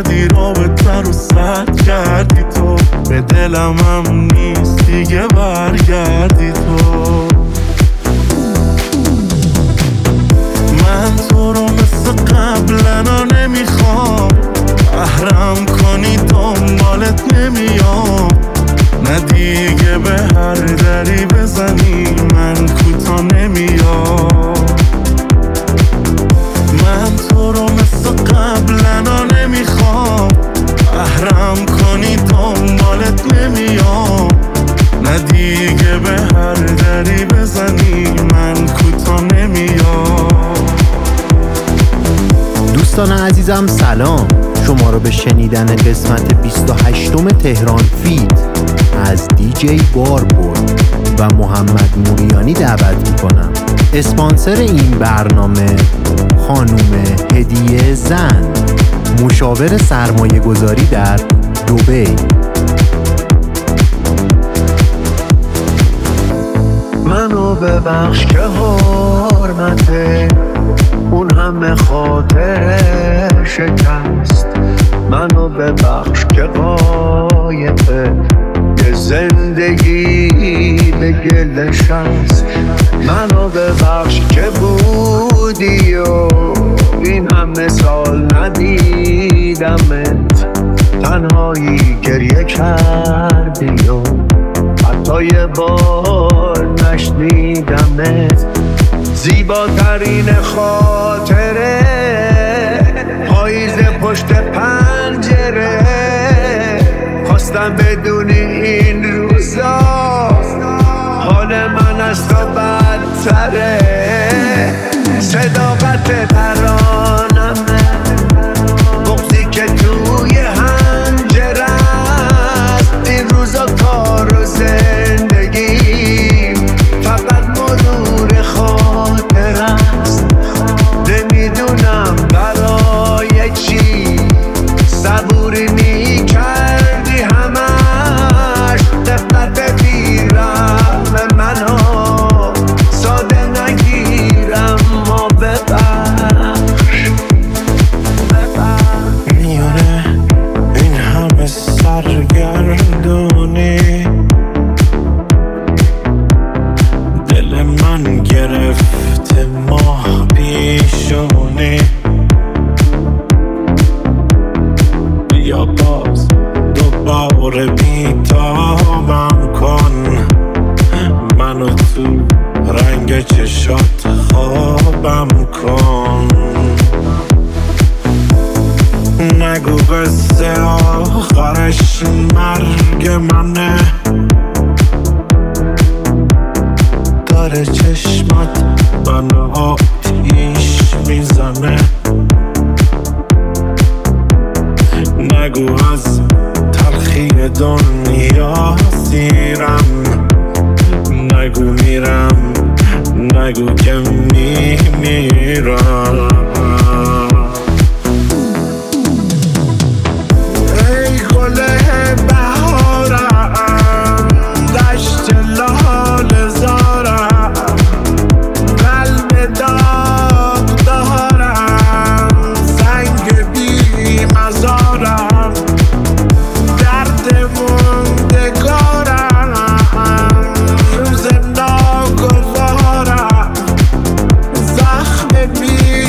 اومدی رابطه رو سد کردی تو، به دلم هم نیست دیگه برگردی تو. من تو رو مثل قبلنا نمیخوام، بهرم کنی دنبالت نمیام، نه دیگه به هر دری بزنی من کوتا نمیام. من تو رو مثل قبلنا نمیخوام، بهرم کنی دنبالت نمیام، نه دیگه به هر دری بزنی من کوتا نمیام. دوستان عزیزم سلام، شما رو به شنیدن قسمت 28 تهران فیت از دیجی باربورد و محمد موریانی دعوت میکنم. اسپانسر این برنامه خانوم هدیه زن، مشاور سرمایه گذاری در دبی. منو ببخش که حرمته اون همه خاطر شکست، منو ببخش که قایقه یه زندگی به گلش هست، منو ببخش که بودی و این همه سال ندیدمت، تنهایی گریه کردی و حتی یه بار نشنیدمت. زیباترین خاطره پاییز پشت پنجره، خواستم بدونی این روزا حال من از تو بدتره. صداقت ترانمه، بغضی که توی حنجره است، این روزا کار و زندگی فقط مرور خاطر است. نمیدونم برای چی صبوری میکردی همش، دقت بیرم منو ساده نگیرم ما ببخش. میونه این همه سرگردونی دل من گرفته ماه پیشونی، بیا باز دوباره بیتابم کن، منو تو رنگ چشات خوابم کن. نگو قصه آخرش مرگ منه، داره چشمات منو آتیش میزنه. نگو از تلخی دنیا سیرم، نگو میرم، نگو که میمیرم. ای گل بهارم، دشت لال زارم، قلب داغ دارم، سنگ بی مزارم، درد موندگارم، روز ناگوارم، زخم بی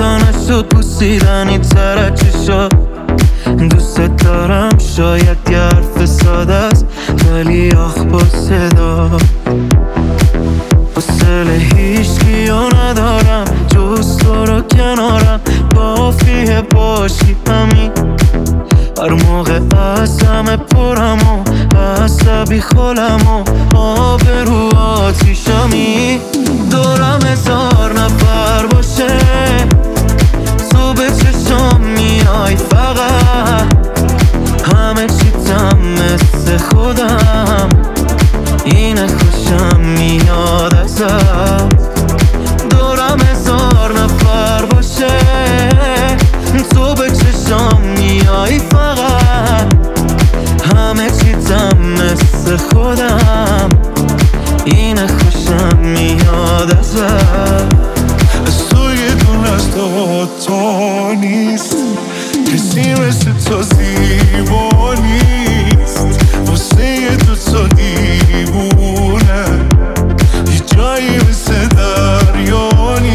پیدا نشد بوسیدنی تر چشات. دوست دارم شاید یه حرف ساده است ولی آخ با صدا. حوصله هیچکیو ندارم جز تو رو کنارم، کافیه باشی همین. هر موقع از همه پرم و عصبی خالم و آبرو آتیشمی. دورم 1000 نفر باشه تو به چشم میای فقط، همه چیتم مثل خودم اینه خوشم میاد ازت. دورم 1000 نفر باشه تو به چشم میای فقط، همه چیتم مثل خودم اینه خوشم میاد ازت. از تو یه دون از تا نیست، کسی مثل تو زیبا نیست. واسه تو دیوونه یه جایی مثل دریا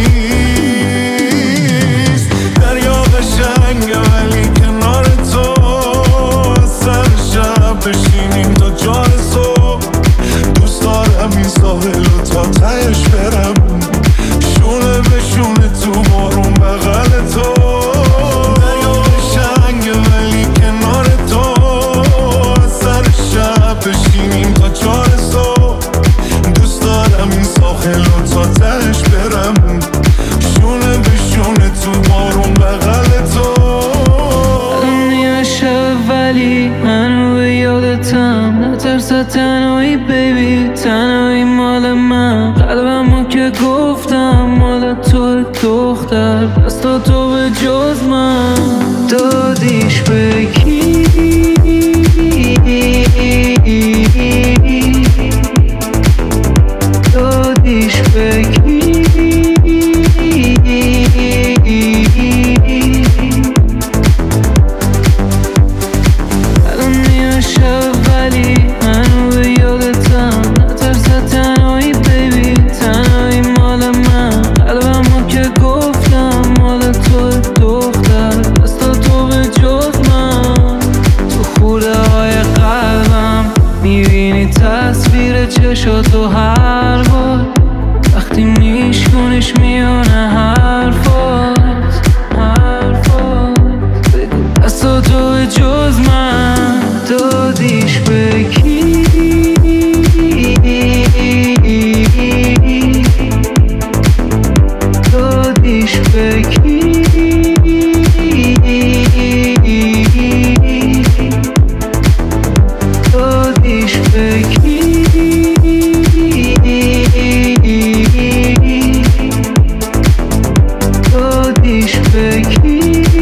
نیست. دریا قشنگه ولی کنار تو سر شب بشینیم تا جان صبح. دوست دارم این ساحل رو تا تهش برم، شونه به شونه تو بارون بغل تو. دریا قشنگه ولی کنار تو سر شب بشینیم تا جان صبح. دوست دارم این ساحل رو تا تهش برم، شونه به شونه تو بارون بغل تو. نیمه شب ولی هنو یادتم، نترس تنهایی بیبی، تنهایی مال من. قلبمو که گفتم مال تو دختر، پس تو به جز من دادیش به کی؟ دادیش به کی؟ الان نیمه شب ولی هنو یادتم، نترس تنهایی بیبی، تنهایی مال من. قلبمو که گفتم مال تو دختر، پس تو به جز من. تو خوده های قلبم میبینی تصویر چشاتو هر بار، وقتی میشکنش میونه حرفات. بگو پس تو به جز من دادیش به کی؟ دادیش به کی؟ دادیش به کی؟ دادیش به کی؟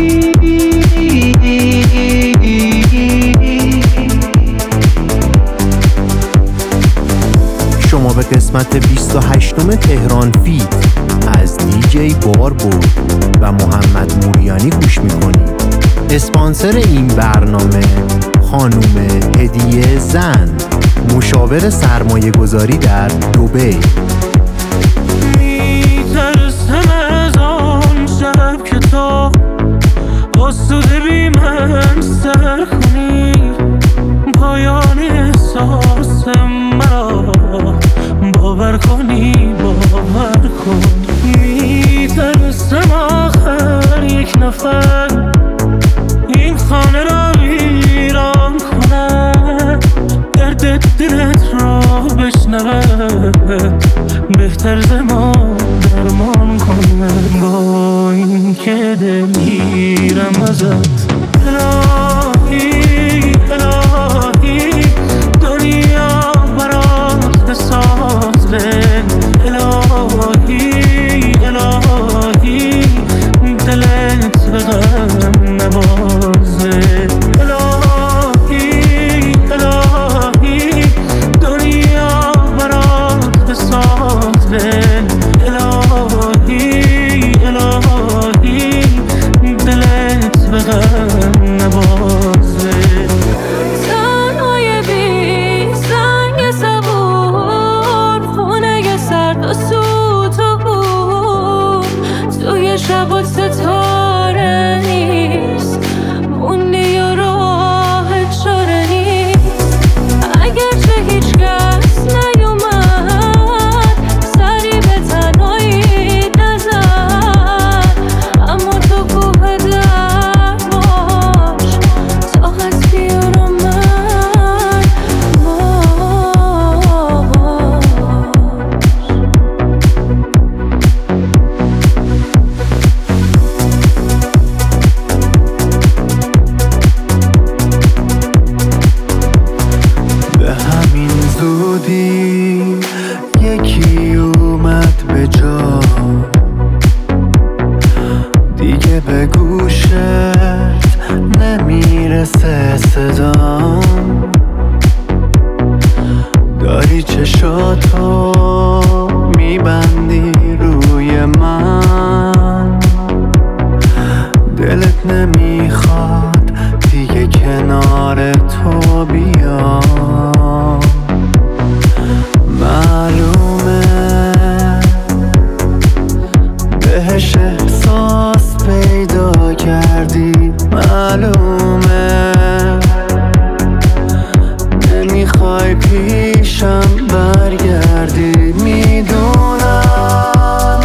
شما به قسمت 28م تهران فیت از دیجی باربرد و محمد موریانی گوش میکنید. اسپانسر این برنامه خانوم هدیه زن، مشاور سرمایه گذاری در دبی. میترسم از آن شب که تو آسوده بی من سر کنی، پایان احساس مرا باور کنی، باور کن. میترسم آخر یک نفر این خانه را ویران کنه، درد دلت را بشنوه، بهتر ز ما درمان کنه. با این که دلگیرم ازت الهی، الهی دنیا برات بسازه. الهی، الهی دلت به غم نبازه. الهی، الهی دنیا برات بسازه. الهی، الهی دلت به غم نبازه. ته صدام داری چشاتو میبندی روی من، دلت نمیخواد دیگه کنار تو بیام. معلومه بهش احساس پیدا کردی، معلومه نمیخوای پیشم برگردی. میدونم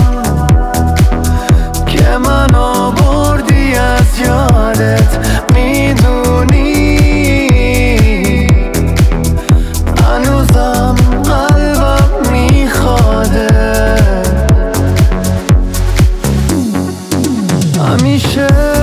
که منو بردی از یادت، میدونی هنوزم قلبم میخواده. همیشه